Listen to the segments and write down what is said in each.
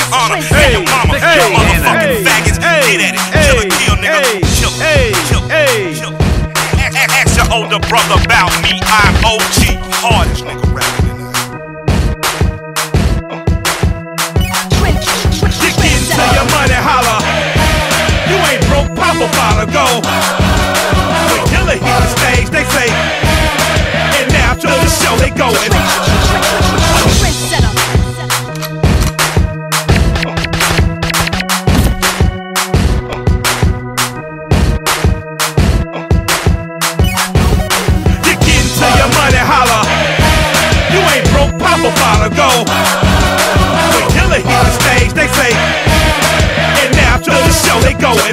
honor. Hey, your mama, you motherfucking faggots. Get at it. Kill, nigga. Kill. Ask your older brother about me. I'm OG. Hardest nigga rapping in the You getting to your money, holla. You ain't broke, pop a bottle, go. When Killer hit the stage, they say, and now to the show they going. You getting to your money, holla. You ain't broke, pop a bottle, go. When Killer hit the stage, they say, and now to the show they going.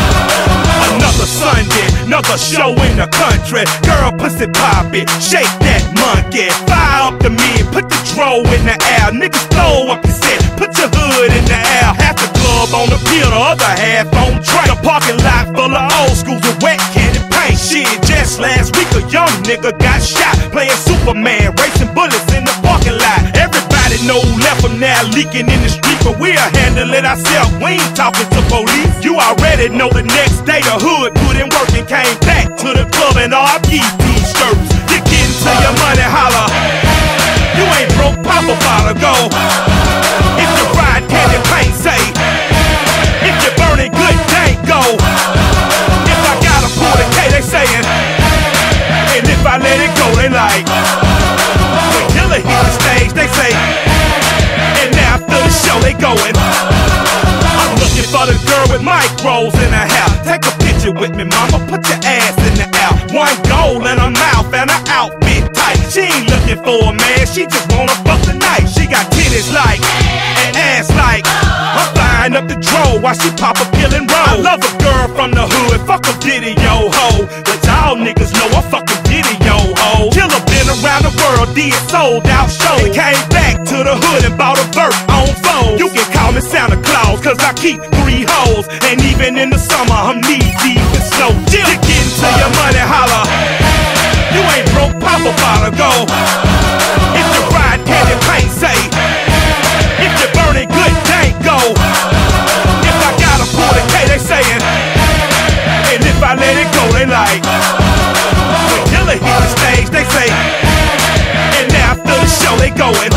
Another Sunday, another show in the country. Girl, pussy poppin', shake that monkey. Fire up the men, put the dro in the air. Niggas throw up your set, put your hood in the air. Half the club on the pier, the other half on track. The parking lot full of old schools with wet candy paint. Shit, just last week a young nigga got shot playing Superman, racing bullets in the parking lot. Everybody know left from now leaking in the street, but we'll handle it ourselves. We ain't talking to police. You already know the next day the hood put in work and came back to the club in RP t-shirts. You getting to your money, holla. You ain't broke, pop a bottle, go. If you ride candy paint, say. If you burn it good, dank, go. If I gotta pull the K, they sayin'. And if I let it go, they like. When Killer hit the stage, they say. And now after the show, they going. I'm looking for the girl with micros in her hair. Take a picture with me, mama, put your ass in the air. One goal in her mouth and her outfit tight. She ain't looking for a man, she just wanna fuck the night. She got titties like, and ass like. I'm flying up the dro while she pop a pill and roll. I love a girl from the hood, fuck a video hoe. But y'all niggas know I fucking video hoe. Killer been around the world, did sold out show. And came back to the hood and bought a verse on phone. You can call me Santa Claus, cause I keep 3 hoes. And even in the summer, I'm knee deep in snow. You getting to your money, holla. You ain't broke, pop a bottle, go. If you ride candy paint, say. If you burn it good, dank, go. If I gotta pull the K, they sayin'. And if I let it go, they like. When Killer hit the stage, they say. And now after the show, they going.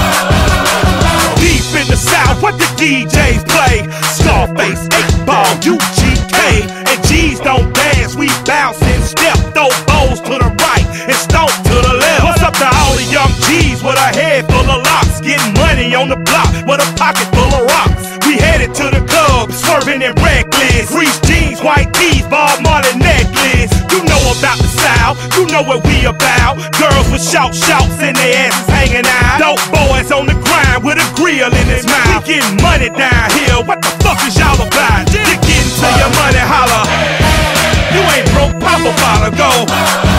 Deep in the South, what the DJs play? Scarface, 8-Ball, UGK. And G's don't dance, we bounce and step. Throw bowls to the right and stomp to the left. What's up to all the young G's with a head full of locks? Getting money on the block with a pocket full of rocks. We headed to the club, swerving and reckless. Grease jeans, white tees, Bob Marley necklace. You know about the South, you know what we about. Girls with shouts and their asses hanging out. Dope boys on the grind with a grill in his mouth. We getting money down here, what the fuck is y'all about? You getting to your money, holla. You ain't broke, pop a bottle, go.